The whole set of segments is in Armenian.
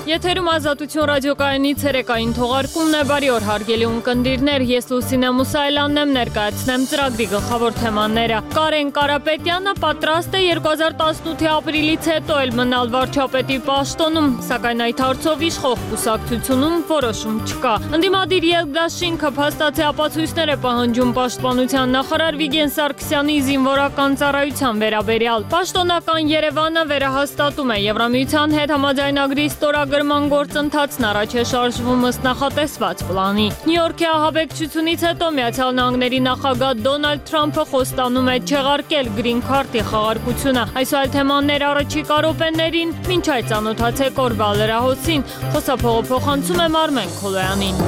Եթերում Ազատություն ռադիոկայանի ցերեկային թողարկումն է, բարի օր հարգելի ունկնդիրներ, ես Լուսինե Մուսայելյանն եմ, ներկայացնեմ ծրագրի գլխավոր թեմաները։ Կարեն Կարապետյանը պատրաստ է 2018-ի ապրիլից հետո էլ մնալ վարչապետի պաշտոնում, սակայն այդ հարցով իշխող կուսակցությունում որոշում չկա։ Ընդդիմադիր Ելգդաշինքը փաստացի ապացույցներ է պահանջում պաշտպանության նախարար Վիգեն Սարգսյանի զինվորական ծառայության վերաբերյալ։ Պաշտոնական Երևանը վերահաստատում է Եվրամիության հետ համաձայնագրի ստորագրման գործընթացն առաջ է շարժվում ըստ նախատեսված պլանի։ Նյու Յորքի ահաբեկչությունից հետո Միացյալ Նահանգների նախագահ Դոնալդ Թրամփը խոստանում է չեղարկել գրին քարտի խաղարկությունը։ Այսօր թեմաներ առաջիկա րոպեներին, մինչ այդ ծանոթացեք օրվա լրահոսին, խոսափողը փոխանցում եմ Արմեն Քոլոյանին։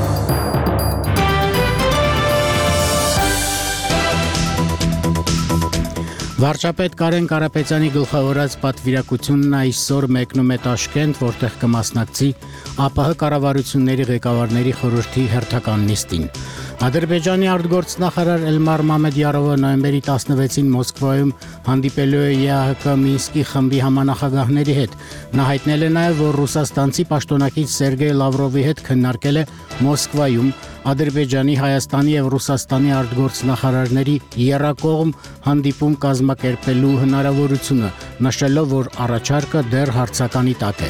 Վարչապետ Կարեն Կարապետյանի գլխավորած պատվիրակությունն այսօր մեկնում է Տաշկենտ, որտեղ կմասնակցի ԱՊՀ կառավարությունների ղեկավարների խորհրդի հերթական նիստին։ Ադրբեջանի արտգործնախարար Էլմար Մամեդյարովը նոյեմբերի 16-ին Մոսկվայում հանդիպելու է ԵԱՀԿ Մինսկի խմբի համանախագահների հետ։ Նա հայտնել է նաև, որ ռուսաստանցի պաշտոնակից Սերգեյ Լավրովի հետ քննարկել է Մոսկվայում Ադրբեջանի, Հայաստանի եւ Ռուսաստանի արտգործնախարարների եռակողմ հանդիպում կազմակերպելու հնարավորությունը, նշելով, որ առաջարկը դեռ հարցականի տակ է։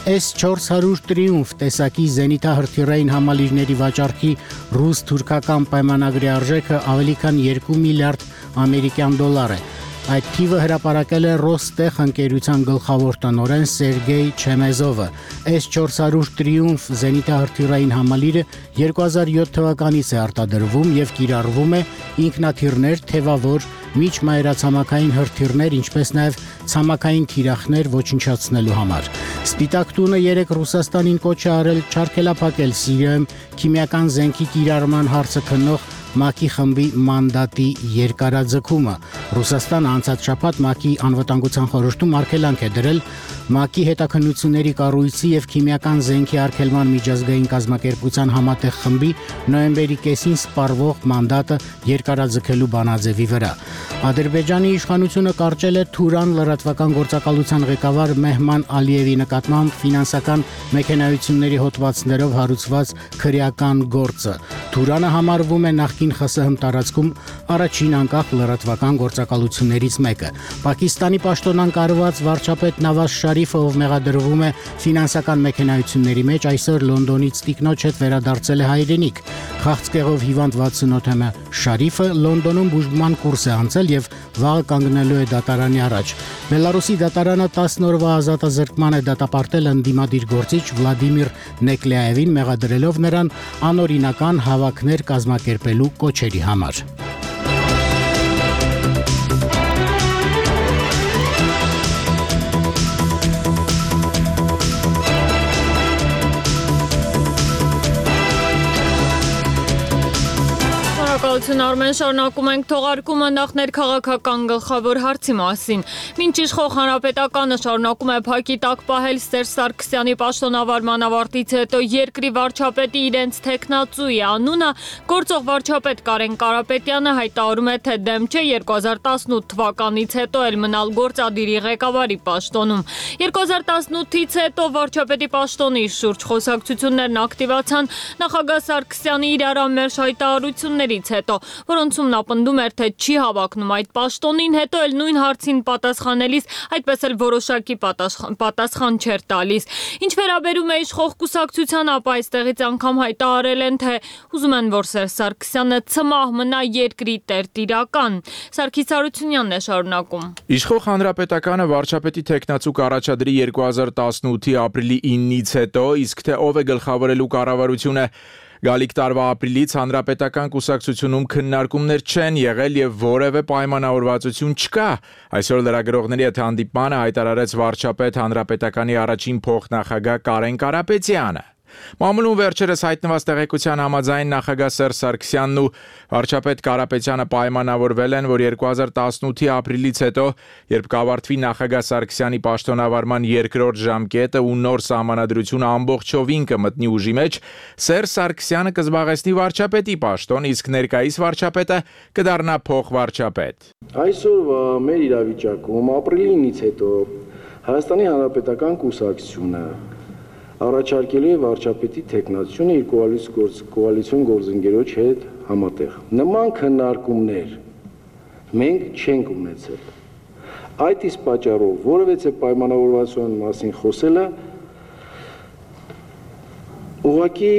S-400 Triumph տեսակի զենիթահրթիռային համալիրների վաճառքի ռուս-թուրքական պայմանագրի արժեքը ավելի քան 2 միլիարդ ամերիկյան դոլար է։ Այդ թիվը հրապարակել է Ռոստեխ ընկերության գլխավոր տնօրեն Սերգեյ Չեմեզովը։ S-400 Triumph զենիթահրթիռային համալիրը 2007 թվականից է արտադրվում եւ կիրառվում է ինքնաթիռներ, թևավոր, միջմայրացամաքային հրթիռներ, ինչպես նաև ցամաքային թիրախներ ոչնչացնելու համար։ Սպիտակ տունը 3 Ռուսաստանին կոչ է արել չարգելափակել Սիրիայում քիմիական զենքի կիրառման հարցը քննող ՄԱԿ-ի խմբի մանդատի երկարաձգումը։ Ռուսաստանը անցած շաբաթ ՄԱԿ-ի անվտանգության խորհրդում արգելանք է դրել ՄԱԿ-ի հետաքննությունների կառույցի եւ քիմիական զենքի արգելման միջազգային կազմակերպության համատեղ խմբի նոյեմբերի կեսին սպառվող մանդատը երկարաձգելու բանաձևի վրա։ Ադրբեջանի իշխանությունը կարճել է Թուրան լրատվական գործակալության ղեկավար Մեհման Ալիևի նկատմամբ ֆինանսական մեքենայությունների հոդվածներով հարուցված քրեական գործը։ Թուրանը համարվում է նախկին ԽՍՀՄ տարածքում առաջին անկախ լրատվական գործակալություններից մեկը։ Պակիստանի պաշտոնակարգված վարչապետ Նավազ Շարիֆը, ով մեղադրվում է ֆինանսական մեքենայությունների մեջ, այսօր Լոնդոնից տիկնոջ հետ վերադարձել է հայրենիք։ Քաղցկեղով հիվանդ 68-ամյա Շարիֆը Լոնդոնում բուժման կուրս է անցել եւ վաղը կանգնելու է դատարանի առաջ։ Բելարուսի դատարանը 10 օրվա ազատազրկման է դատապարտել ընդդիմադիր գործիչ Վլադիմիր Նեկլեայևին, մեղադրելով նրան անօրինական հավաքներ կազմակերպելու կոչերի համար։ Արմեն, շարունակում ենք թողարկումը նախ ներքաղաքական գլխավոր հարցի մասին։ Մինչ իշխող Հանրապետականը շարունակում է փակի տակ պահել Սերժ Սարգսյանի պաշտոնավարման ավարտից հետո երկրի վարչապետի իրենց թեկնածուի անունը, գործող վարչապետ Կարեն Կարապետյանը հայտարարում է, թե դեմ չէ 2018 թվականից հետո էլ մնալ գործադիրի ղեկավարի պաշտոնում։ 2018-ից հետո վարչապետի պաշտոնի շուրջ խոսակցություններն ակտիվացան նախագահ Սարգսյանի իրարամերժ հայտարարություններից հետո, որոնցում նա պնդում էր, թե չի հավակնում այդ պաշտոնին, հետո էլ նույն հարցին պատասխանելիս այդպես էլ որոշակի պատասխան չէր տալիս։ Ինչ վերաբերում է իշխող կուսակցության, ապա այստեղից անգամ հայտարարել են, թե ուզում են, որ Սերժ Սարգսյանը ցմահ մնա երկրի տերտիրական։ Սարգիս Հարությունյանն է շարունակում։ Իշխող Հանրապետականը վարչապետի թեկնածու կառաջադրի 2018-ի ապրիլի 9-ից հետո, իսկ թե ով է գլխավորելու կառավարությունը Գալիք տարվա ապրիլից Հանրապետական կուսակցությունում քննարկումներ չեն եղել եւ որևէ պայմանավորվածություն չկա։ Այսօր լրագրողների հետ հանդիպմանը հայտարարեց վարչապետ Հանրապետականի առաջին փոխնախագահ Կարեն Կարապետյանը։ Մամուլում վերջերս հայտնված տեղեկության համաձայն նախագահ Սերժ Սարգսյանն ու վարչապետ Կարապետյանը պայմանավորվել են, որ 2018-ի ապրիլից հետո, երբ կավարտվի նախագահ Սարգսյանի պաշտոնավարման երկրորդ ժամկետը ու նոր սահմանադրությունը ամբողջովին կմտնի ուժի մեջ, Սերժ Սարգսյանը կզբաղեցնի վարչապետի պաշտոն, իսկ ներկայիս վարչապետը կդառնա փոխվարչապետ։ Այսօրվա մեր իրավիճակում ապրիլի 9-ից հետո Հայաստանի Հանրապետական կուսակցությունը առաջարկելու է վարչապետի թեկնածությունը իր կոալիցիոն գործընկերոջ հետ համատեղ։ Նման քննարկումներ մենք չենք ունեցել։ Այդ իսկ պատճառով որևէ պայմանավորվածության մասին խոսելը ուղղակի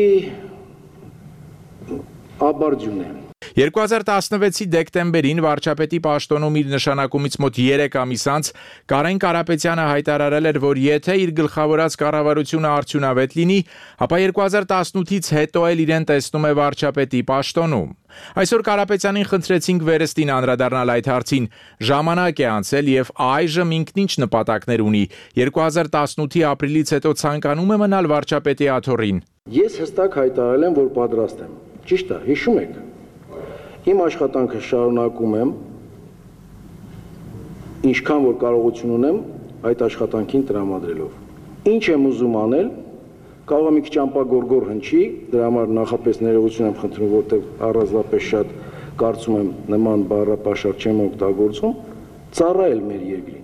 աբարդյուն է։ 2016-ի դեկտեմբերին վարչապետի պաշտոնում իր նշանակումից մոտ 3 ամիս անց Կարեն Կարապետյանը հայտարարել էր, որ եթե իր գլխավորած կառավարությունը արդյունավետ լինի, ապա 2018-ից հետո էլ իրեն տեսնում է վարչապետի պաշտոնում։ Այսօր Կարապետյանին խնդրեցինք վերստին անդրադառնալ այդ հարցին։ Ժամանակ է անցել եւ այժմ ինքն ինչ նպատակներ ունի։ 2018-ի ապրիլից հետո ցանկանում է մնալ վարչապետի աթոռին։ Ես հստակ հայտարարել եմ, որ պատրաստ եմ։ Ճիշտ է, հիշում եք։ Իմ աշխատանքը շարունակում եմ, ինչքան որ կարողություն ունեմ այդ աշխատանքին տրամադրելով։ Ինչ եմ ուզում անել, կարող է մի քիչ ամպագորգոր հնչի, դրա համար նախապես ներողություն եմ խնդրում, որտեղ առանձնապես շատ կարծում եմ նման բառապաշար չեմ օգտագործում, ծառայել մեր երկրին։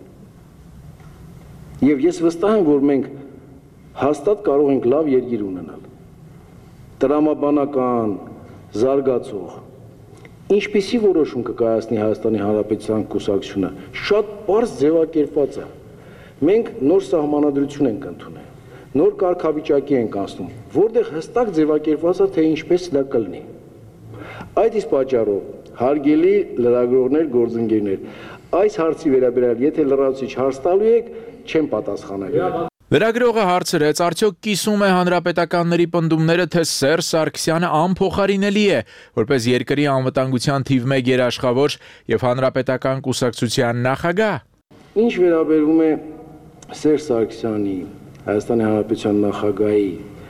Եվ ես վստահ եմ, որ մենք հաստատ կարող ենք լավ երկիր ունենալ։ Տրամաբանական, զարգացող, ինչպիսի որոշում կկայացնի Հայաստանի Հանրապետության կուսակցությունը, շատ պարզ ձևակերպված է։ Մենք նոր սահմանադրություն ենք ընդունել, նոր կարգավիճակի ենք անցնում, որտեղ հստակ ձևակերպված է, թե ինչպես դա կլինի։ Այդ իսկ պատճառով, հարգելի լրագրողներ, գործընկերներ, այս հարցի վերաբերյալ, եթե լրացուցիչ հարց տալու եք, չեմ պատասխանելու։ Լրագրողը հարցրեց, արդյոք կիսում է հանրապետականների պնդումները, թե Սերժ Սարգսյանը անփոխարինելի է, որպես երկրի անվտանգության թիվ 1 երաշխավոր եւ հանրապետական կուսակցության նախագահ։ Ինչ վերաբերում է Սերժ Սարգսյանի, Հայաստանի Հանրապետության նախագահի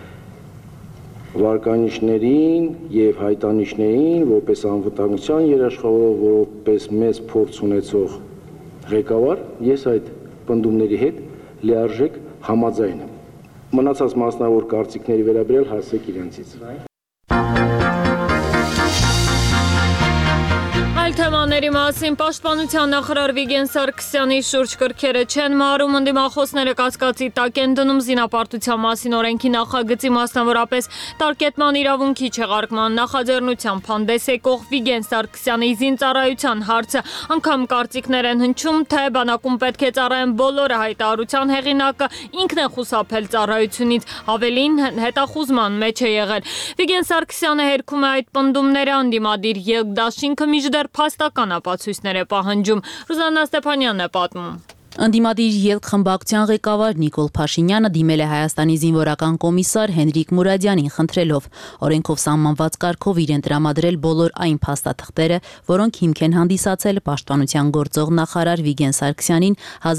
վարկանիշներին եւ հայտանիշներին, որպես անվտանգության երաշխավորող, որպես մեծ փորձ ունեցող ղեկավար, ես այդ պնդումների հետ լիարժեք համաձայն եմ։ Մնացած մասնավոր կարծիքների վերաբերյալ հարցեք իրենցից։ Այլ թեմաների մասին պաշտպանության նախարար Վիգեն Սարգսյանի շուրջ կրքերը չեն մարում, ընդդիմախոսները կասկածի տակ են դնում զինապարտության մասին օրենքի նախագծի, մասնավորապես տարկետման իրավունքի չեղարկման նախաձեռնությամբ հանդես եկող Վիգեն Սարգսյանի զինծառայության հարցը, անգամ կարծիքներ են հնչում, թե բանակում պետք է ծառայեն բոլորը, հայտարարության հեղինակը ինքն է խուսափել ծառայությունից, ավելին հետախուզման մեջ է եղել։ Վիգեն Սարգսյանը հերքում է այդ պնդումները, ընդդիմադիր ԵԼԿ-դաշինքը մինչդեռ փաստական ապացույցներ է պահանջում։ Ռուզաննա Ստեփանյանն է պատմում։ Ընդդիմադիր ԵԼԿ խմբակցության ղեկավար Նիկոլ Փաշինյանը դիմել է Հայաստանի զինվորական կոմիսար Հենրիկ Մուրադյանին խնդրելով օրենքով սահմանված կարգով իրեն տրամադրել բոլոր այն փաստաթղթերը, որոնք հիմք են հանդիսացել պաշտպանության գործող նախարար Վիգեն Սարգսյանին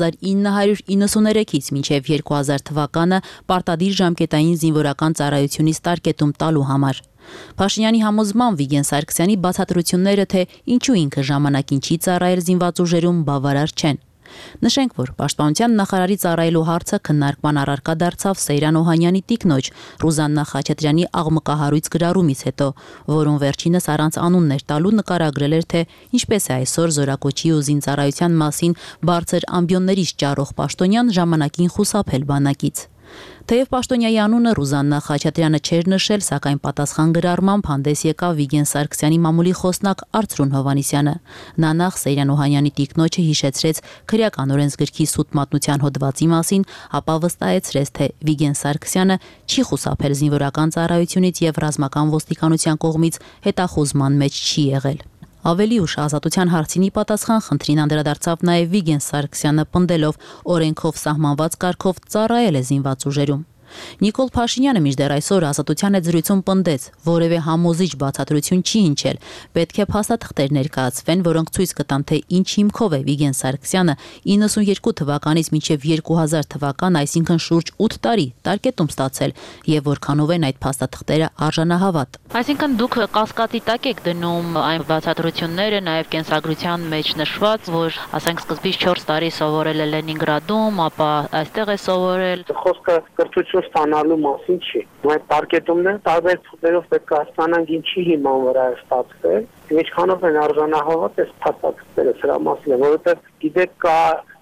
1993-ից մինչև 2000 թվականը պարտադիր ժամկետային զինվորական ծառայությունից տարկետում տալու համար։ Փաշինյանի համոզմամբ Վիգեն Սարգսյանի բացատրությունները, թե ինչու ինքը ժամանակին չի ծառայել զինված ուժերում, բավարար չեն։ Նշենք, որ պաշտպանության նախարարի ծառայելու հարցը քննարկման առարկա դարձավ Սեյրան Օհանյանի տիկնոջ Ռուզաննա Խաչատրյանի աղմկահարույց գրառումից հետո, որում վերջինս առանց անուններ տալու նկարագրել էր, թե ինչպես է այսօր զորակոչի ու զինծառայության մասին բարձր ամբիոններից ճառող պաշտոնյան ժամանակին խուսափել բանակից։ Թեև պաշտոնյայի անունը Ռուզաննա Խաչատրյանը չէր նշել, սակայն պատասխան գրառմամբ հանդես եկավ Վիգեն Սարգսյանի մամուլի խոսնակ Արծրուն Հովհաննիսյանը։ Նա նախ Սեյրան Օհանյանի տիկնոջը հիշեցրեց քրեական օրենսգրքի սուտ մատնության հոդվածի մասին, ապա վստահեցրեց, թե Վիգեն Սարգսյանը չի խուսափել զինվորական ծառայությունից եւ ռազմական ոստիկանության կողմից հետախուզման մեջ չի եղել։ Ավելի ուշ ազատության հարցինի պատասխան խնդրին անդրադարձավ նաև Վիգեն Սարգսյանը, պնդելով օրենքով սահմանված կարգով ծառայել է զինված ուժերում։ Նիկոլ Փաշինյանը մինչդեռ այսօր ազատության հետ զրույցում պնդեց, որևէ համոզիչ բացատրություն չի հնչել, պետք է փաստաթղթեր ներկայացվեն, որոնք ցույց կտան, թե ինչ հիմքով է Վիգեն Սարգսյանը 92 թվականից մինչև 2000 թվական, այսինքն շուրջ 8 տարի տարկետում ստացել եւ որքանով են այդ փաստաթղթերը արժանահավատ։ Այսինքն դուք կասկածի տակ եք դնում այն բացատրությունները, նաև կենսագրության մեջ նշված, որ ասենք սկզբից 4 տարի սովորել է Լենինգրադում, ապա այստեղ է սովորել։ Խոսքը կրթություն ստանալու մասին չի։ Այդ տարկետումները տարբեր փուլերով պետք է հասկանանք ինչի հիման վրա է ստացվել, ինչքանով են արժանահավատ այս փաստաթղթերը, սրա մասին է, որովհետև գիտեք կա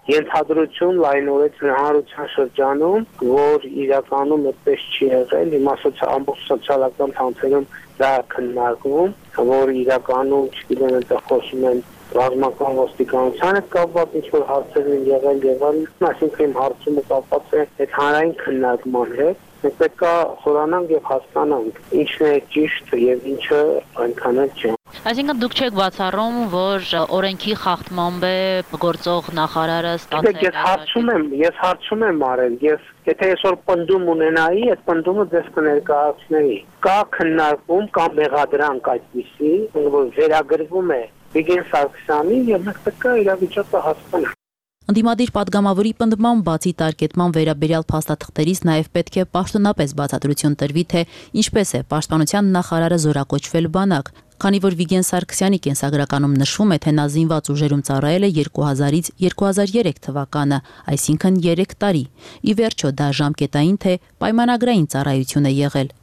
ենթադրություն լայնորեն հանրության շրջանում, որ իրականում այդպես չի եղել, հիմա ամբողջ սոցիալական ցանցերում դա քննարկվում, որ իրականում, չգիտեմ, այնտեղ խոսում են ռազմական ոստիկանության հետ կապված ինչ-որ հարցեր են եղել, այսինքն իմ հարցումը կապված է այդ հանրային քննարկման հետ, մենք պետք է խորանանք եւ հասկանանք ինչն է ճիշտ եւ ինչը այնքան էլ չէ։ Այսինքն դուք չեք բացառում, որ օրենքի խախտմամբ է գործող նախարարը ստացել։ Ես հարցում եմ արել, եթե այսօր պնդում ունենայի, այդ պնդումը ձեզ կներկայացնեի։ Կա քննարկում, կա մեղադրանք այդպիսի, որ վերագրվում է Վիգեն Սարգսյանին եւ մենք պետք է իրավիճակը հասկանանք։ Ընդդիմադիր падգամավորի պնդմամբ բացի տարկետման վերաբերյալ փաստաթղթերից նաև պետք է պաշտոնապես բացատրություն տրվի, թե ինչպես է պաշտպանության նախարարը զորակոչվել բանակ, քանի որ Վիգեն Սարգսյանի կենսագրականում նշվում է, թե նա զինված ուժերում ծառայել է 2000-ից 2003 թվականը, այսինքն 3 տարի։ Ի վերջո դա ժամկետային թե պայմանագրային ծառայություն է եղել։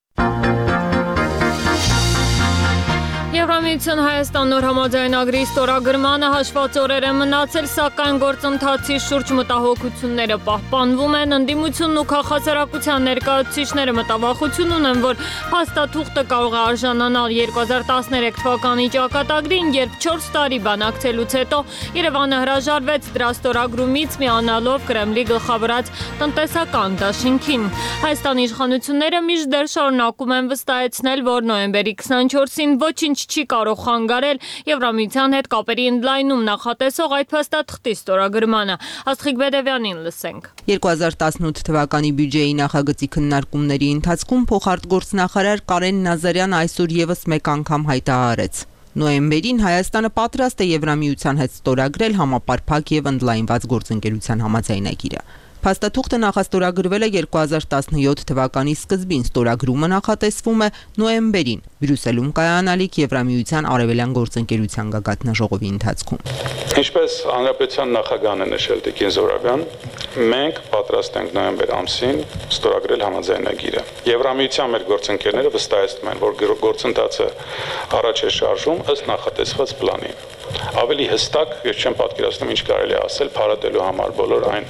Եվրամիության Հայաստան նոր համաձայնագրի ստորագրմանը հաշված օրեր է մնացել, սակայն գործընթացի շուրջ մտահոգությունները պահպանվում են, ընդդիմությունն ու քաղաքասարակության ներկայացուցիչները մտավախություն ունեն, որ փաստաթուղթը կարող է արժանանալ 2013 թվականի ճակատագրին, երբ 4 տարի բանակցելուց հետո Երևանը հրաժարվեց դրա ստորագրումից, միանալով Կրեմլի գլխավորած տնտեսական դաշինքին։ Հայաստանի իշխանությունները մինչդեռ շարունակում են վստահեցնել, որ նոյեմբերի 24-ին ոչինչ չի կարող խանգարել Եվրամիության հետ կապերի ընդլայնում նախատեսող այդ փաստաթղթի ստորագրմանը։ Աստղիկ Բեդևյանին լսենք։ 2018 թվականի բյուջեի նախագծի քննարկումների ընթացքում փոխարտգործնախարար Կարեն Նազարյանը այսօր եւս մեկ անգամ հայտարարեց. Նոյեմբերին Հայաստանը պատրաստ է Եվրամիության հետ ստորագրել համապարփակ եւ ընդլայնված գործընկերության համաձայնագիրը։ Փաստաթուղթը նախաստորագրվել է 2017 թվականի սկզբին, ստորագրումը նախատեսվում է նոյեմբերին Բրյուսելում կայանալիք Եվրամիության արևելյան գործընկերության գագաթնաժողովի ընթացքում։ Ինչպես Հանրապետության նախագահն է նշել Տիկին Զորաբյան, մենք պատրաստ ենք նոյեմբեր ամսին ստորագրել համաձայնագիրը։ Եվրամիության մեր գործընկերները վստահեցնում են, որ գործընթացը առաջ է շարժում ըստ նախատեսված պլանի։ Ավելի հստակ ես չեմ պատկերացնում ինչ կարելի է ասել փառատելու համար բոլոր այն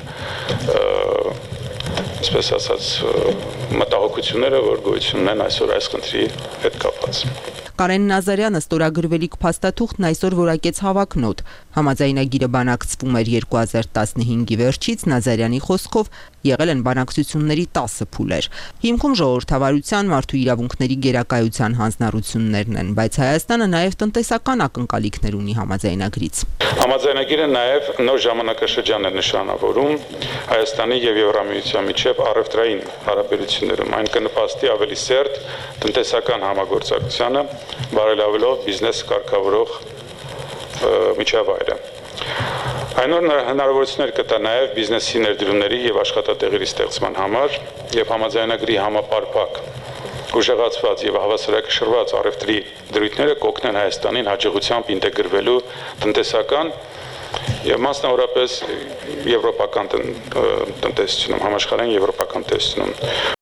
այսպես ասած մտահոգությունները, որ գոյություն ունեն այսօր այս խնդրի հետ կապված։ Կարեն Նազարյանը ստորագրվելիք փաստաթուղթն այսօր որակեց հավակնոտ։ Համաձայնագիրը բանակցվում էր 2015-ի վերջից, Նազարյանի խոսքով եղել են բանակցությունների 10 փուլեր։ Հիմքում ժողովրդավարության, մարդու իրավունքների գերակայության հանձնառություններն են, բայց Հայաստանը նաև տնտեսական ակնկալիքներ ունի համաձայնագրից։ Համաձայնագիրը նաև նոր ժամանակաշրջան է նշանավորում Հայաստանի եւ Եվրամիության միջև առևտրային հարաբերություններում։ Այն կնպաստի ավելի սերտ տնտեսական համագործակցությանը, բարելավելով բիզնես կարգավորող միջավայրը։ Այնօր հնարավորություններ կտա նաև բիզնեսի ներդրումների եւ աշխատատեղերի ստեղծման համար եւ համաձայնագրի համապարփակ ուժեղացված եւ հավասարակշռված առևտրի դրույթները կօգնեն Հայաստանին հաջողությամբ ինտեգրվելու տնտեսական եւ մասնավորապես եվրոպական տնտեսությունում, համաշխարհային եվրոպական տնտեսությունում։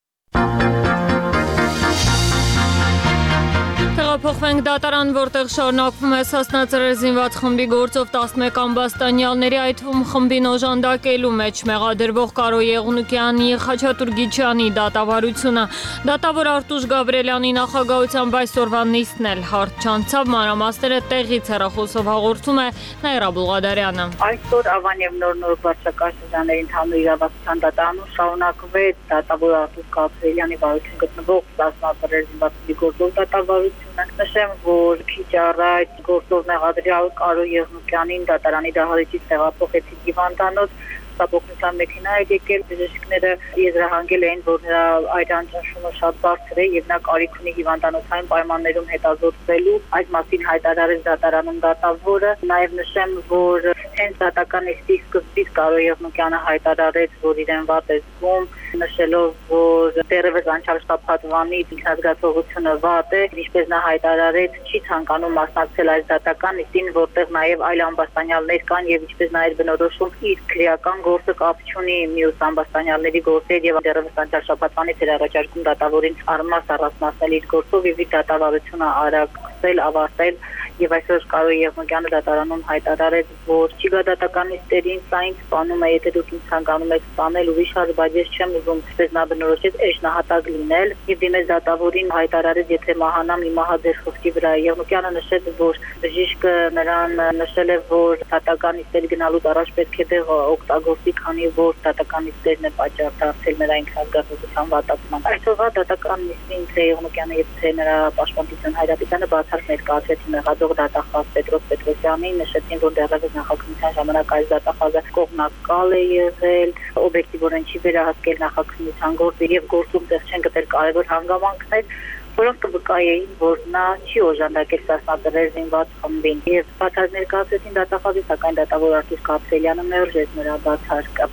Փոխվենք դատարան, որտեղ շարունակվում է Սասնա զինված խմբի գործով 11 ամբաստանյալների, այդ թվում խմբին օժանդակելու մեջ մեղադրվող Կարո Եղունիկյանի, Խաչատուր Գիչյանի դատավարությունը։ Դատավոր Արտուշ Գաբրելյանի նախագահությամբ այսօրվա նիստն էլ հարթ չանցավ, մանրամասները տեղից հեռախոսով հաղորդում է Նաիրա Բուլղադարյանը։ Այսօր Ավան եւ Նոր վարչական շրջանների ընդհանուր իրավասության դատարանում շարունակվեց դատավոր Արտուշ Գաբրելյանի վարություն գտնվող Սասնա զինված խմբի գործով դատավարությունը։ Նշեմ, որ քիչ առաջ գործով մեղադրյալ Կարո Եղունիկյանին դատարանի դահլիճից տեղափոխեցին հիվանդանոց, Սապոկնության մեքենա է եկել, բժիշկները եզրահանգել էին, որ նրա այրան ճնշումը շատ բարձր է եւ նա կարիք ունի հիվանդանոցային պայմաններում հետազոտվելու, այդ մասին հայտարարեց դատարանում դատավորը։ Նաեւ նշեմ, որ հենց դատական նիստի սկզբից Կարո Եղունիկյանը հայտարարեց, որ իրեն վատ է զգում, նշելով, որ դեռևս անցյալ շաբաթվանի ինքնազգացողությունը վատ է, ինչպես նա հայտարարեց, չի ցանկանում մասնակցել այս դատական նիստին, որտեղ նաեւ այլ ամբաստանյալներ կան եւ ինչպես նաեւ բնորոշում իր քրեական գործը կապ չունի մյուս ամբաստանյալների գործեր եւ դեռևս անցյալ շաբաթվանից էր առաջարկում դատավորին առնաս առանձնացնել իր գործով եւ իր դատավարությունը արագ ավարտել եւ այսօր Կարո Եղմակյանը դատարանում հայտարարեց, որ ճիգադատականիստերին սա ինձ սպանում է, եթե դուք ինձ ցանկանում եք սպանել, ուրիշ հարց, բայց ես չեմ ուզում այսպես նա բնորոշեց էշնահատակ լինել եւ դիմեց դատավորին հայտարարեց, եթե մահանամ իմա հա ձեր խոսքի վրա։ Եղմակյանը նշեց, որ բժիշկը նրան նշել է, որ դատականիստերի գնալուց առաջ պետք է դեղը օգտագործի, քանի որ դատականիստերն է պատճառ դարձել նրա ինքնազգացողության վատացման։ Այսօրվա դատականիստին Եղմակյանը եւ նրա պաշտպանության Հայրապետյանը բացառ ներկայացրեցին մեղադող դատախազ Պետրոս Պետրոսյանին, նշեցին, որ դեռևս նախաքննության ժամանակ այս դատախազը կողմնակալ է եղել, օբյեկտիվորեն չի վերահսկել նախաքննության գործը եւ գործում տեղ չեն գտել կարևոր հանգամանքներ, որոնք կվկայեին, որ նա չի օժանդակել Սասնատերեր զինված խմբին եւ բացառ ներկայացրեցին դատախազի, սակայն դատավոր Արտուշ Գաբրելյանը մերժեց նրա բացարկը։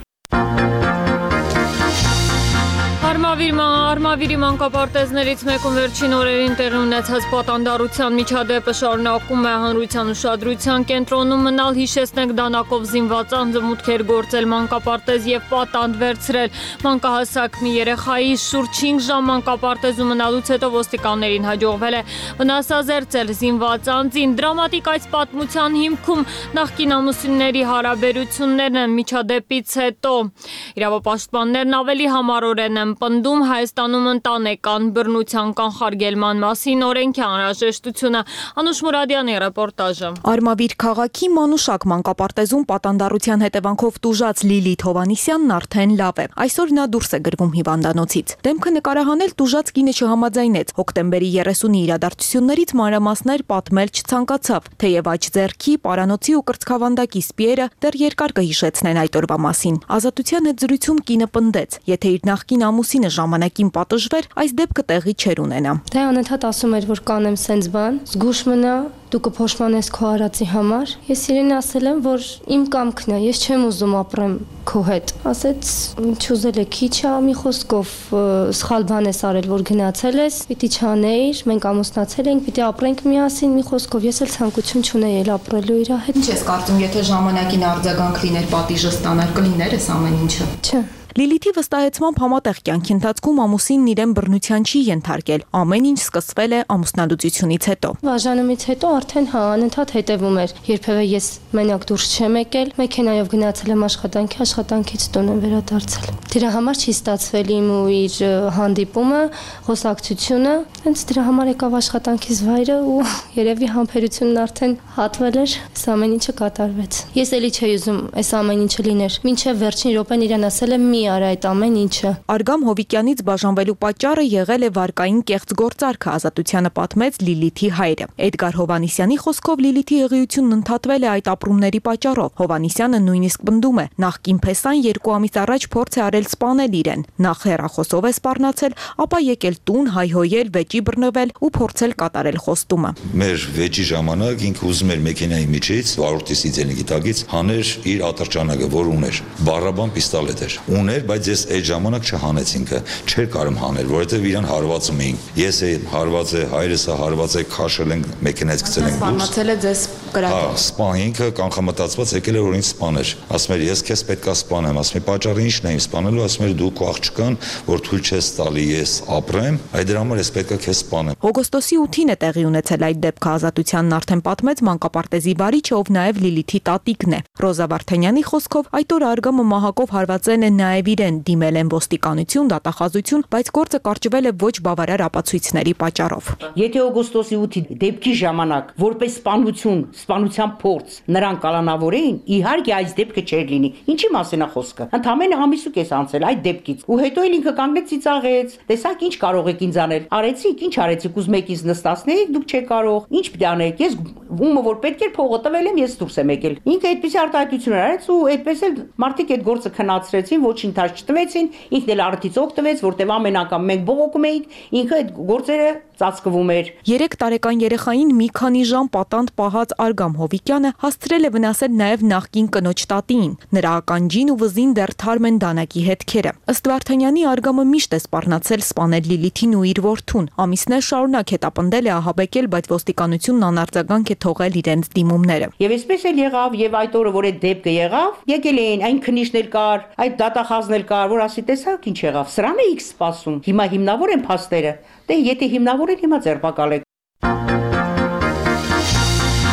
Արմավիրի մանկապարտեզներից մեկում վերջին օրերին տեղի ունեցած պատանդարության միջադեպը շարունակում է հանրության ուշադրության կենտրոնում մնալ, հիշեցնենք դանակով զինված անձը մուտքեր գործել մանկապարտեզ եւ պատանդ վերցրել մանկահասակ մի երեխայի շուրջ 5 ժամ մանկապարտեզում մնալուց հետո ոստիկաններին հաջողվել է վնասազերծել զինված անձին։ Դրամատիկ այս պատմության հիմքում նախկին ամուսինների հարաբերություններն են միջադեպից հետո։ Իրավապաշտպաններն ավելի համառորեն են պնդում Հայաստանում ընտանեկան բռնության կանխարգելման մասին օրենքի անհրաժեշտությունը։ Անուշ Մուրադյանի ռեպորտաժը։ Արմավիր քաղաքի Մանուշակ մանկապարտեզում պատանդարության հետևանքով տուժած Լիլիթ Հովանիսյանն արդեն լավ է։ Այսօր նա դուրս է գրվում հիվանդանոցից։ Դեմքը նկարահանել տուժած կինը չհամաձայնեց։ Հոկտեմբերի 30-ի իրադարձություններից մանրամասներ պատմել չցանկացավ, թեև աջ ձեռքի, պարանոցի ու կրծքավանդակի սպիերը դեռ երկար կհիշեցնեն այդ օրվա մասին։ Ազատության հետ զրույցում կինը պնդեց, եթե իր նախկին ամուսինը ժամանակին պատժվեր, այս դեպքը տեղի չէր ունենա։ Դե անընդհատ ասում էր, որ կանեմ սենց բան, զգուշ մնա, դու կփոշմանես քո արածի համար։ Ես իրեն ասել եմ, որ իմ կամքն է, ես չեմ ուզում ապրեմ քո հետ։ Ասեց, ինչ ուզել է, քիչ է, մի խոսքով սխալ բան ես արել, որ գնացել ես, պիտի չանեիր, մենք ամուսնացել ենք, պիտի ապրենք միասին, մի խոսքով ես էլ ցանկություն չունեի էլ ապրելու իր հետ։ Ինչ ես կարծում, եթե ժամանակին արձագանք լիներ, պատիժը ստանար, կլիներ էս ամեն ինչը։ Չէ։ Լիլիթի վստահեցմամբ համատեղ կյանքի ընթացքում ամուսինն իրեն բռնության չի ենթարկել։ Ամեն ինչ սկսվել է ամուսնալուծությունից հետո։ Բաժանումից հետո արդեն անընդհատ հետևում էր։ Երբևէ ես մենակ դուրս չեմ եկել, մեքենայով գնացել եմ աշխատանքի, աշխատանքից տուն եմ վերադարձել։ Դրա համար չի ստացվել իմ ու իր հանդիպումը, խոսակցությունը, հենց դրա համար եկավ աշխատանքից վայրը ու երևի համբերությունն արդեն հատվել էր, այս ամեն ինչը կատարվեց։ Ես էլի չէի ուզում այս ամեն ինչը լիներ։ Մինչև վերջին րոպեն իրեն ասել եմ՝ մի արա այդ ամեն ինչը։ Արգամ Հովիկյանից բաժանվելու պատճառը եղել է վարկային կեղծ գործարքը, Ազատությանը պատմեց Լիլիթի հայրը։ Էդգար Հովանիսյանի խոսքով Լիլիթի հղիությունն ընդհատվել է այդ ապրումների պատճառով։ Հովանիսյանը նույնիսկ պնդում է, նախկին փեսան 2 ամիս առաջ փորձ է արել սպանել իրեն։ Նախ հեռախոսով է սպառնացել, ապա եկել տուն, հայհոյել, վեճի բռնվել ու փորձել կատարել խոստումը։ Մեր վեճի ժամանակ ինքը ուզում էր մեքենայի միջից, վարորդի սիձենի տակից հաներ իր ատրճանակը, որ ուներ։ Բառաբան պիստոլետ էր։ Ուներ, բայց ես այդ ժամանակ չհանեց ինքը, չէր կարում հանել, որովհետև իրան հարվածում էինք։ Ես եմ հարված է, հայրս է հարված է, քաշել ենք, մեքենայից գցել ենք դուրս։ Սպանացել է ձեզ կրակով։ Հա, սպան ինքը կանխամտածված եկել էր, որ ինձ սպաներ։ Ասում էր, ես քեզ պետքա սպանեմ, ասում եմ, պատճառը ի՞նչն է իմ սպանելու, ասում էր, դու քո աղջկան, որ թույլ չես տալի ես ապրեմ, այդ դրա համար ես պետքա քեզ սպանեմ։ Օգոստոսի 8-ին է տեղի ունեցել այդ դեպքը, Ազատությանն արդեն պատմեց մանկապարտեզի վարիչը, ով նաև Լիլիթի տատիկն է։ Ռոզա Վարդանյանի խոսքով այդ օր Արգամը մահակով հարվածել է նաև իրեն, դիմել են ոստիկանություն, դատախազություն, բայց գործը կարճվել է ոչ բավարար ապացույցների պատճառով։ Եթե օգոստոսի 8-ի դեպքի ժամանակ որպես սպանության փորձ նրան կալանավորեին, իհարկե այս դեպքը չէր լինի։ Ինչի մասին է խոսքը։ Ընդամենը ամիսուկ էս անցել այդ դեպքից։ Ու հետո էլ ինքը կանգնեց ծիծաղեց։ Տեսակ ինչ կարող եք ինձ անել։ Արեցիք, ինչ արեցիք, ուզում եք ինձ նստացնեիք, դուք չեք կարող։ Ինչ պիտի անեք։ Ես ումը որ պետք էր փողը տվել եմ, ես դուրս եմ եկել։ Ինքը այդպեսի արտահայտություն արեց ու այդպես էլ մարդիկ այդ գործը քննացրեցին, ոչինչ չտվեցին, ինքն էլ արդից օգտվեց, որտեվ ամեն անգամ մենք բողոքում էինք, ինքը այդ գործերը ծածկվում էր։ 3 տարեկան երեխային մի քանի ժամ պատանդ պահած Արգամ Հովիկյանը հասցրել է վնասել նաև նախկին կնոջ տատիին։ Նրա ականջին ու վզին դեռ թարմ են դանակի հետքերը։ Ըստ Վարդանյանի Արգամը միշտ է սպառնացել սպանել Լիլիթին ու իր որդուն։ Ամիսներ շարունակ հետապնդել է, ահաբեկել, բայց ոստիկանությունն անարձագանք է թողել իրենց դիմումները։ Եվ այսպես էլ եղավ, եւ այդ օրը, որ այդ դեպքը եղավ, եկել էին այն քնիչներ կար, այդ դատախազն էլ կար, որ ասի տեսակ ինչ եղավ։ Սրան էիք սպասում։ Հիմա հիմնավոր են փաստերը։ Դե եթե հիմնավոր են, հիմա ձերբակալեք։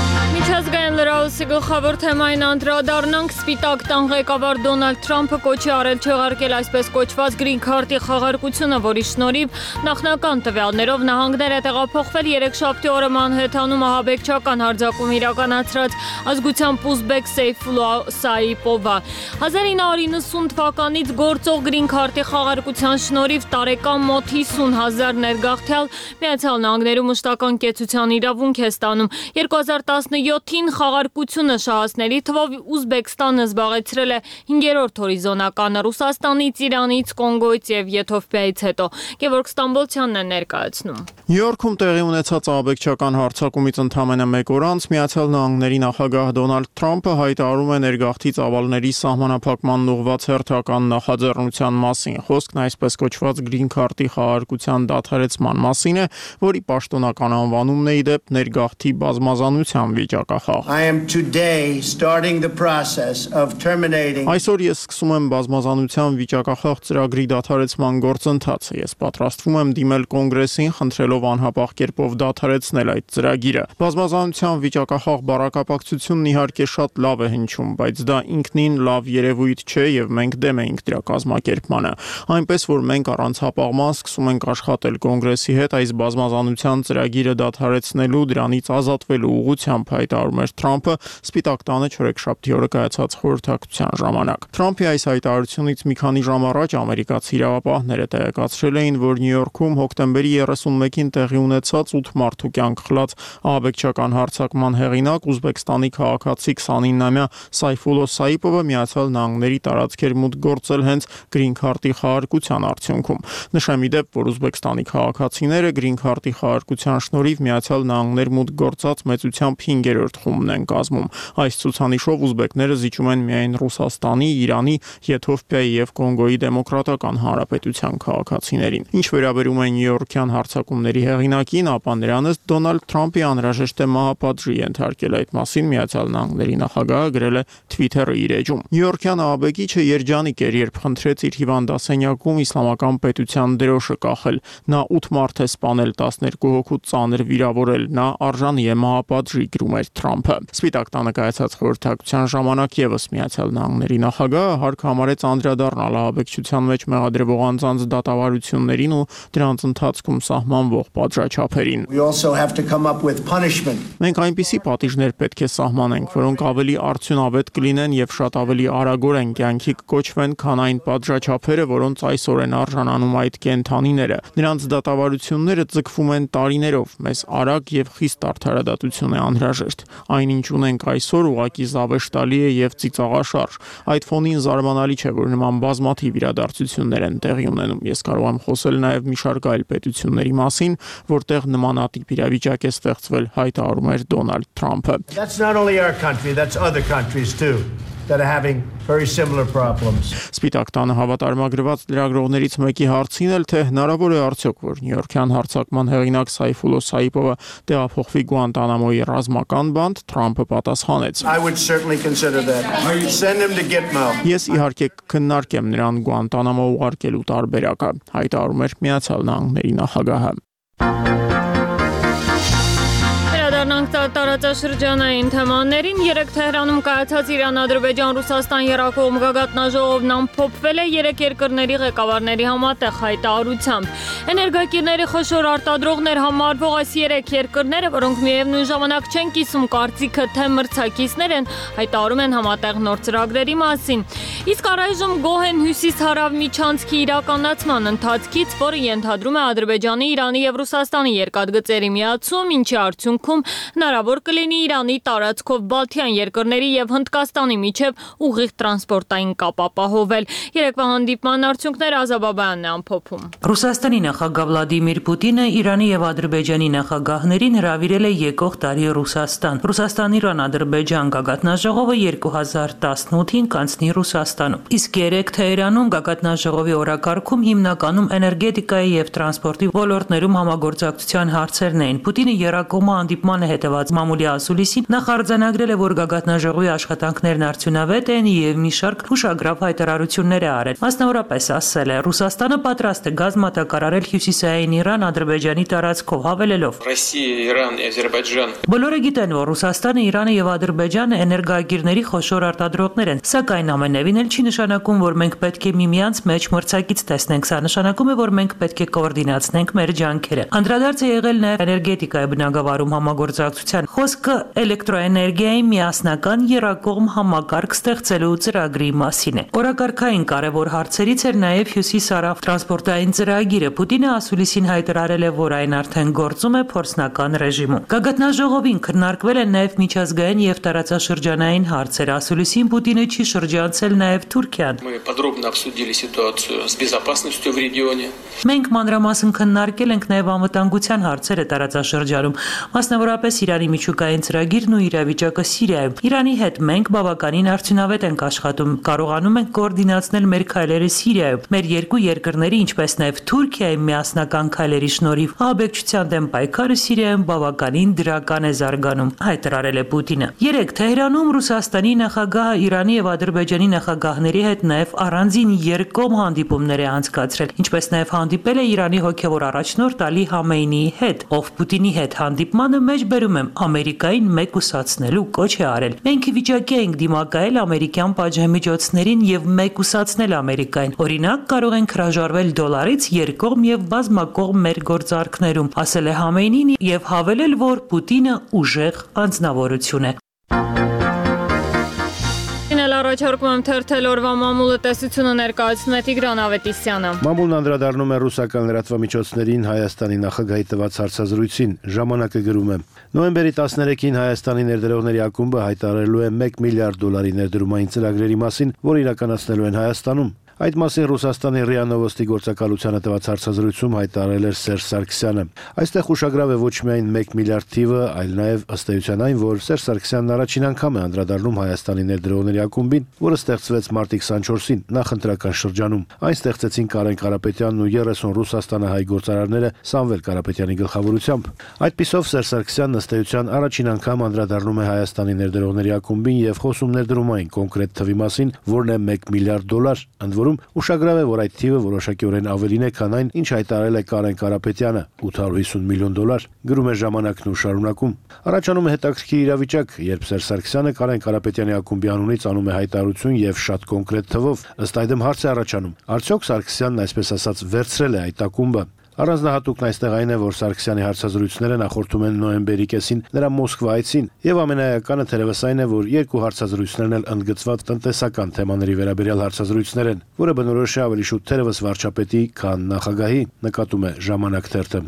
մասի գլխավոր թեմային անդրադառնանք։ Սպիտակ տան ղեկավար Դոնալդ Թրամփը կոչի արել չեղարկել այսպես կոչված Green Card-ի խաղարկությունը, որի շնորհիվ նախնական տվյալներով նահանգներ է տեղափոխվել երեքշաբթի օրը Մանհեթանում ահաբեկչական հարձակում իրականացրած ազգությամբ ուզբեկ Սեյֆուլլա Սաիպովը։ 1990 թվականից գործող Green Card-ի խաղարկության շնորհիվ տարեկան մոտ 50,000 ներգաղթյալ Միացյալ Նահանգներում մշտական կեցության իրավունք է ստանում։ 2017-ին խաղարկությունը շահացնելի թվով Ուզբեկստանը զբաղեցրել է 5-րդ հորիզոնականը Ռուսաստանից, Իրանից, Կոնգոյից եւ Եթովպիայից հետո։ Գևորգ Ստամբոլցյանն է ներկայացնում։ Նյու Յորքում տեղի ունեցած ահաբեկչական հարձակումից ընդամենը մեկ օր անց Միացյալ Նահանգների նախագահ Դոնալդ Թրամփը հայտարարում է ներգաղթի ծավալների սահմանափակմանն ուղղված հերթական նախաձեռնության մասին։ Խոսքն այսպես կոչված Green Card-ի խաղարկության դադարեցման մասին է, որի պաշտոնական անվանումն է ի դեպ ներգաղթի բազմազանության վիճակախաղ։ Այսօր ես սկսում եմ բազմազանության վիճակախաղ ծրագրի դադարեցման գործընթացը։ Ես պատրաստվում եմ դիմել Կոնգրեսին, խնդրելով անհապաղ կերպով դադարեցնել այդ ծրագիրը։ Բազմազանության վիճակախաղ բառակապակցությունն իհարկե շատ լավ է հնչում, բայց դա ինքնին լավ երևույթ չէ եւ մենք դեմ ենք դրա կազմակերպմանը։ Այնպես որ մենք առանց հապաղման սկսում ենք աշխատել Կոնգրեսի հետ այս բազմազանության ծրագիրը դադարեցնելու, դրանից ազատվելու ուղղությամբ, հայտարարում էր Թրամփը Սպիտակ տանը չորեքշաբթի օրը կայացած խորհրդակցության ժամանակ։ Թրամփի այս հայտարարությունից մի քանի ժամ առաջ ամերիկացի իրավապահները տեղեկացրել էին, որ Նյու Յորքում հոկտեմբերի 31-ին տեղի ունեցած 8 մարդու կյանք խլած ահաբեկչական հարձակման հեղինակ Ուզբեկստանի քաղաքացի 29-ամյա Սայֆուլլա Սաիպովը Միացյալ Նահանգների տարածքեր մուտք գործել հենց Green Card-ի խաղարկության արդյունքում։ Նշեմ ի դեպ, որ Ուզբեկստանի քաղաքացիները Green Card-ի խաղարկության շնորհիվ Միացյալ Նահանգներ մուտք գործած մեծությամբ 5-րդ խումբն են կազմում։ Այս ցուցանիշով ուզբեկները զիջում են միայն Ռուսաստանի, Իրանի, Եթովպիայի եւ Կոնգոյի դեմոկրատական հանրապետության քաղաքացիներին։ Ինչ վերաբերում է նյու-յորքյան հարձակումների հեղինակին, ապա նրան ըստ Դոնալդ Թրամփի անհրաժեշտ է մահապատժի ենթարկել։ Այդ մասին Միացյալ Նահանգների նախագահը գրել է Twitter-ի իր էջում։ Նյու-յորքյան ահաբեկիչը երջանիկ էր, երբ խնդրեց իր հիվանդասենյակում իսլամական պետության դրոշը կախել։ Նա 8 մարդ է սպանել, 12 հոգու ծանր վիրավորել։ Նա արժանի է մահապատժի, գրում էր Թրամփը։ Սպիտակ տանը կայացած խորհրդակցության ժամանակ եւս Միացյալ Նահանգների նախագահը հարկ համարեց անդրադառնալ ահաբեկչության մեջ մեղադրվող անձանց դատավարություններին ու դրանց ընթացքում սահմանվող պատժաչափերին։ Մենք այնպիսի պատիժներ պետք է սահմանենք, որոնք ավելի արդյունավետ կլինեն եւ շատ ավելի արագորեն կյանքի կոչվեն, քան այն պատժաչափերը, որոնց այսօր են արժանանում այդ կենդանիները։ Նրանց դատավարությունները ձգվում են տարիներով։ Մեզ արագ եւ խիստ արդարադատություն է անհրաժեշտ։ Այնինչ ունենք այսօր ուղղակի զավեշտալի է եւ ծիծաղաշարժ։ Այդ ֆոնին զարմանալի չէ, որ նման բազմաթիվ իրադարձություններ են տեղի ունենում։ Ես կարող եմ խոսել նաեւ մի շարք այլ պետությունների մասին, որտեղ նմանատիպ իրավիճակ է ստեղծվել, հայտարարում էր Դոնալդ Թրամփը։ That are having very similar problems. Սպիտակ տանը հավատարմագրված լրագրողներից մեկի հարցին էլ, թե հնարավոր է արդյոք, որ նյու-յորքյան հարձակման հեղինակ Սայֆուլլա Սաիպովը տեղափոխվի Գուանտանամոյի ռազմական բանտ, Թրամփը պատասխանեց. Ես իհարկե կքննարկեմ նրան Գուանտանամո ուղարկելու տարբերակը, հայտարարում էր Միացյալ Նահանգների նախագահը։ Տարածաշրջանային թեմաներին երեք Թեհրանում կայացած Իրան-Ադրբեջան-Ռուսաստան եռակողմ գագաթնաժողովն ամփոփվել է երեք երկրների ղեկավարների համատեղ հայտարարությամբ։ Էներգակիրների խոշոր արտադրողներ համարվող այս երեք երկրները, որոնք միևնույն ժամանակ չեն կիսում կարծիքը, թե մրցակիցներ են, հայտարարում են համատեղ նոր ծրագրերի մասին։ Իսկ առայժմ գոհ են հյուսիս-հարավ միջանցքի իրականացման ընթացքից, որը ենթադրում է Ադրբեջանի, Իրանի եւ Ռուսաստանի երկաթգծերի միացում, ինչի արդյունքում հնարավոր կլինի Իրանի տարածքով Բալթյան երկրների եւ Հնդկաստանի միջև ուղիղ տրանսպորտային կապ ապահովել։ Երեկվա հանդիպման արդյունքները Ազաբաբյանն է ամփոփում։ Ռուսաստանի նախագահ Վլադիմիր Պուտինը Իրանի եւ Ադրբեջանի նախագահներին հրավիրել է եկող տարի Ռուսաստան։ Ռուսաստան-Իրան-Ադրբեջան գագաթնաժողովը 2018-ին կանցնի Ռուսաստանում։ Իսկ երեք Թեհրանում գագաթնաժողովի օրակարգում հիմնականում էներգետիկայի եւ տրանսպորտի ոլորտներում համագործակցության հարցերն էին։ Պուտինը եռակողմ հանդիպմանը հետևած մամուլի ասուլիսին նախ արձանագրել է, որ գագաթնաժողովի աշխատանքներն արդյունավետ են եւ մի շարք հուշագրավ հայտարարություններ է արել։ Մասնավորապես ասել է. Ռուսաստանը պատրաստ է գազ մատակարարել Հյուսիսային Իրան, Ադրբեջանի տարածքով, հավելելով. Բոլորը գիտեն, որ Ռուսաստանը, Իրանը եւ Ադրբեջանը էներգոագիրների խոշոր արտադրողներ են, սակայն ամենևին էլ չի նշանակում, որ մենք պետք է միմյանց մեջ մրցակից տեսնենք։ Սա նշանակում է, որ մենք պետք է կոորդինացնենք մեր ջանքերը։ Անդրադարձ է եղել նաեւ էներգետիկայի բնագավառում համագործակցության խոսքը էլեկտրոէներգիայի միասնական եռակողմ համակարգ ստեղծելու ծրագրի մասին է։ Օրակարգային կարևոր հարցերից էր նաեւ Հյուսիս-Արավ տրանսպորտային ծրագիրը։ Պուտինը ասուլիսին հայտարարել է, որ այն արդեն գործում է փորձնական ռեժիմում։ Գագաթնաժողովին քննարկվել են նաեւ միջազգային եւ տարածաշրջանային հարցեր։ Ասուլիսին Պուտինը չի շրջանցել նաեւ Թուրքիան։ Մենք մանրամասն քննարկել ենք նաեւ անվտանգության հարցերը տարածաշրջանում, մասնավորապես Իրանի միջուկային ծրագիրն ու իրավիճակը Սիրիայում։ Իրանի հետ մենք բավականին արդյունավետ ենք աշխատում, կարողանում ենք կոորդինացնել մեր քայլերը Սիրիայում։ Մեր երկու երկրների, ինչպես նաեւ Թուրքիայի միասնական քայլերի շնորհիվ ահաբեկչության դեմ պայքարը Սիրիայում բավականին դրական է զարգանում, հայտարարել է Պուտինը։ Երեկ Թեհրանում Ռուսաստանի նախագահը Իրանի եւ Ադրբեջանի նախագահների հետ նաեւ առանձին երկկողմ հանդիպումներ է անցկացրել, ինչպես նաեւ հանդիպել է Իրանի հոգեվոր առաջնորդ Ալի Համեյնիի հետ, ով Պուտինի հետ հանդիպմանը մեջբերում եմ Ամերիկային մեկուսացնելու կոչ է արել։ Մենք ի վիճակի ենք դիմակայել ամերիկյան պատժամիջոցներին եւ մեկուսացնել Ամերիկային։ Օրինակ, կարող ենք հրաժարվել դոլարից երկկողմ եւ բազմակողմ մեր գործարքներում, ասել է Համեյնին եւ հավելել, որ Պուտինը ուժեղ անձնավորություն է։ Առաջարկում թերթել օրվա մամուլը տեսությունը ներկայացնում է Տիգրան Ավետիսյանը։ Մամուլն անդրադառնում է ռուսական լրատվամիջոցներին Հայաստանի նախագահի տված հարցազրույցին։ Ժամանակը գրում է. Նոյեմբերի 13-ին Հայաստանի ներդրողների ակումբը հայտարարելու է $1 միլիարդ ներդրումային ծրագրերի մասին, որ իրականացնելու են Հայաստանում։ Այդ մասին Ռուսաստանի ՌԻԱ Նովոստի գործակալությանը տված հարցազրույցում հայտարարել էր Սերժ Սարգսյանը։ Այստեղ ուշագրավ է ոչ միայն 1 միլիարդ թիվը, այլ նաև ըստ էության այն, որ Սերժ Սարգսյանն առաջին անգամ է անդրադառնում Հայաստանի ներդրողների ակումբին, որը ստեղծվեց մարտի 24-ին նախընտրական շրջանում։ Այն ստեղծեցին Կարեն Կարապետյանն ու 30 ռուսաստանահայ գործարարները Սամվել Կարապետյանի գլխավորությամբ։ Այդպիսով Սերժ Սարգսյանն ըստ էության առաջին անգամ անդրադառնում է Հայաստանի ներդրողների ակումբին եւ խոսում ներդրումային կոնկրետ թվի մասին, որն է $1 միլիարդ, ընդ որում ուշագրավ է, որ այդ թիվը որոշակիորեն ավելին է, քան այն, ինչ հայտարարել է Կարեն Կարապետյանը՝ $850 միլիոն, գրում է Ժամանակն ու շարունակում։ Առաջանում է հետաքրքիր իրավիճակ, երբ Սերժ Սարգսյանը Կարեն Կարապետյանի ակումբի անունից անում է հայտարարություն եւ շատ կոնկրետ թվով, ըստ այդմ հարց է առաջանում. արդյոք Սարգսյանն այսպես ասած վերցրել է այդ ակումբը։ Առանձնահատուկն այստեղ այն է, որ Սարգսյանի հարցազրույցները նախորդում են նոյեմբերի կեսին նրա Մոսկվա այցին, եւ ամենաեականը թերևս այն է, որ երկու հարցազրույցներն էլ ընդգծված տնտեսական թեմաների վերաբերյալ հարցազրույցներ են, որը բնորոշ է ավելի շուտ թերևս վարչապետի, քան նախագահի, նկատում է Ժամանակ թերթը։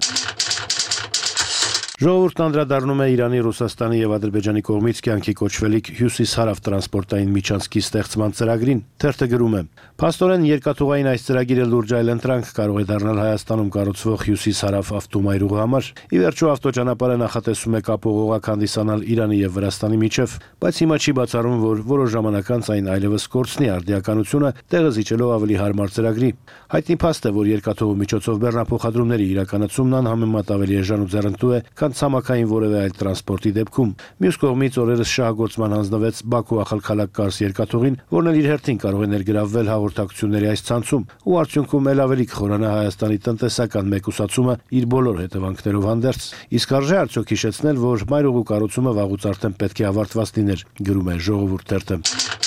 Ժողովուրդն անդրադառնում է Իրանի, Ռուսաստանի եւ Ադրբեջանի կողմից կյանքի կոչվելիք Հյուսիս-Հարավ տրանսպորտային միջանցքի ստեղծման ծրագրին։ Թերթը գրում է. Փաստորեն երկաթուղային այս ծրագիրը լուրջ այլընտրանք կարող է դառնալ Հայաստանում կառուցվող Հյուսիս-Հարավ ավտոմայրուղի համար։ Ի վերջո ավտոճանապարհը նախատեսում է կապողողակ հանդիսանալ Իրանի եւ Վրաստանի միջև, բայց հիմա չի բացառում, որ որոշ ժամանակ անց այն այլևս կորցնի արդիականությունը, տեղը զիջելով ավելի հարմար ծրագրի։ Հայտնի փաստ է, որ երկաթուղու միջոցով բեռնափոխադրումների իրականացումն անհամեմատ ավելի էժան ու ձեռնտու է, քան ցամաքային որևէ այլ տրանսպորտի դեպքում։ Մյուս կողմից օրերս շահագործման հանձնվեց Բաքու-Ախալքալակ-Կարս երկաթուղին, որն էլ իր հերթին կարող է ներգրավվել հաղորդակցությունների այս ցանցում ու արդյունքում էլ ավելի կխորանա Հայաստանի տնտեսական մեկուսացումը իր բոլոր հետևանքներով հանդերձ։ Իսկ արժե արդյոք հիշեցնել, որ մայրուղու կառուցումը վաղուց արդեն պետք է ավարտված լիներ, գրում է Ժողովուրդ թերթը։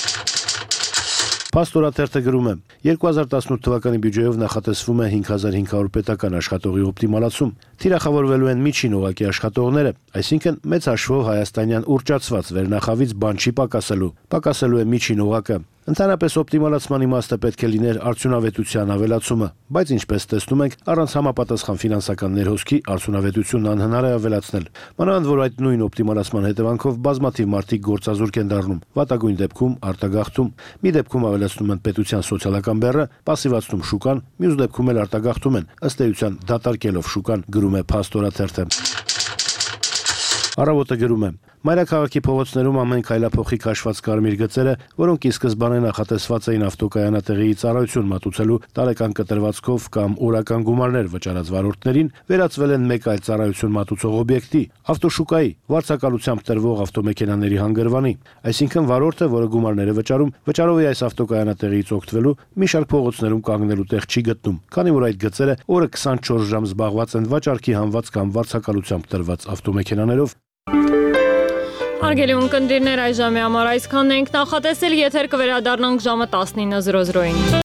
Փաստորաթերթը գրում է. 2018 թվականի բյուջեով նախատեսվում է 5500 պետական աշխատողի օպտիմալացում։ Թիրախավորվելու են միջին օղակի աշխատողները, այսինքն մեծ հաշվով հայաստանյան ուռճացված վերնախավից բան չի պակասելու է միջին օղակը։ Ընդհանրապես օպտիմալացման իմաստը պետք է լիներ արդյունավետության ավելացումը, բայց ինչպես տեսնում ենք, առանց համապատասխան ֆինանսական ներհոսքի արդյունավետությունն անհնար է ավելացնել։ Մանավանդ որ այդ նույն օպտիմալացման հետևանքով բազմաթիվ մարդիկ գործազուրկ են դառնում, վատագույն դեպքում արտագաղթում, մի դեպքում ավելացնում են պետության սոցիալական բեռը, պասիվացնում շուկան, մյուս դեպքում էլ արտագաղթում են, ըստ էության դատարկելով շուկան, գրում է Փաստորաթերթը։ Առավոտը գրում է. Մայրաքաղաքի փողոցներում ամեն քայլափոխի քաշված կարմիր գծերը, որոնք ի սկզբանե նախատեսված էին ավտոկայանատեղիի ծառայություն մատուցելու տարեկան կտրվածքով կամ օրական գումարներ վճարած վարորդներին, վերածվել են մեկ այլ ծառայություն մատուցող օբյեկտի՝ ավտոշուկայի, վարձակալությամբ տրվող ավտոմեքենաների հանգրվանի։ Այսինքն վարորդը, որը գումարներ է վճարով է այս ավտոկայանատեղիից օգտվելու, մի շարք փողոցներում կանգնելու տեղ չի գտնում, քանի որ այդ գծերը օրը 24 ժամ զբաղված են վաճառքի հանված կամ վարձակալությամբ տրված ավտոմեքենաներով։ Հարգելի ունկնդիրներ, այժմի համար այսքանն ենք նախատեսել, եթեր կվերադառնանք ժամը 19:00-ին։